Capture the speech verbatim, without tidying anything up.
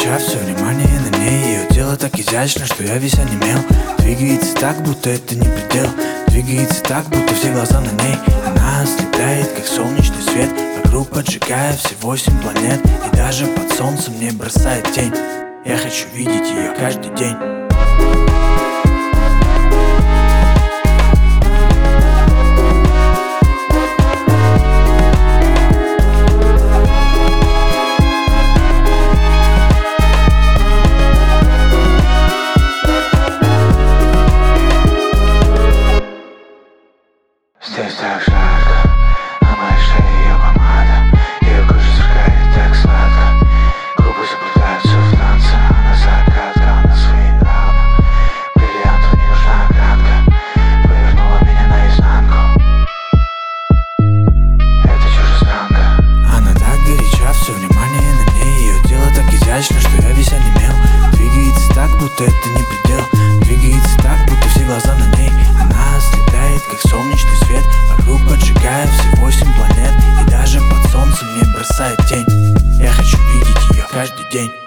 горяча, все внимание на ней. Ее тело так изящно, что я весь онемел. Двигается так, будто это не предел. Двигается так, будто все глаза на ней. Она ослепляет, как солнечный свет, вокруг поджигая все восемь планет. И даже под солнцем не бросает тень. Я хочу видеть ее каждый день. Здесь так жарко, на моей шее ее помада. Ее кожа сверкает так сладко, губы заплетаются в танце. Она загадка, она своенравна. Бриллианту не нужна огранка, повернула меня наизнанку. Это чужестранка. Она так горяча, все внимание на ней. Ее тело так изящно, что я весь онемел. Двигается так, будто это не предел. Двигается так, будто все глаза на ней. Она ослепляет, как солнечный свет, вокруг поджигая все восемь планет. И даже под солнцем не бросает тень. Я хочу видеть ее каждый день.